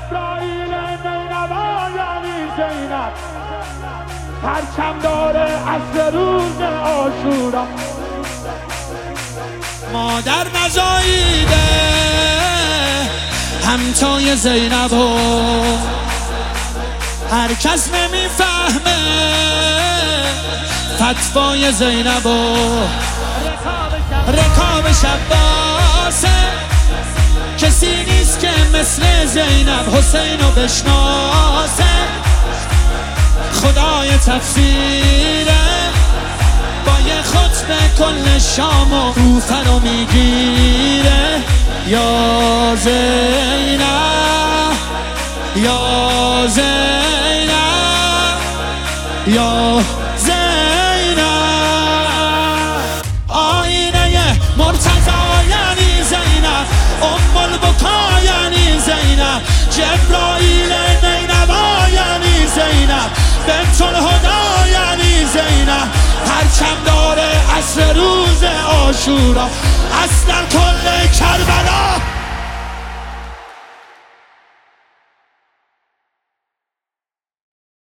جبرائیل نینوا یعنی زینب، پرچم داره عصر روز عاشورا. مادر نزاییده همتای زینب و هر کس نمیفهمه فتوای زینب و رکاب شباسه. کسی نیست که مثل زینب حسین رو بشناسه. خدای تفسیره با یه خطبه کل شام و کوفه رو میگیره. یا زینب یا زینب یا زینب، آینه مرتضی یعنی زینب، ام البکا یعنی زینب، جبرائیل نینوا یعنی زینب، بنت الهدا یعنی زینب، پرچم داره عصر روز عاشورا. اصلا کل کربلا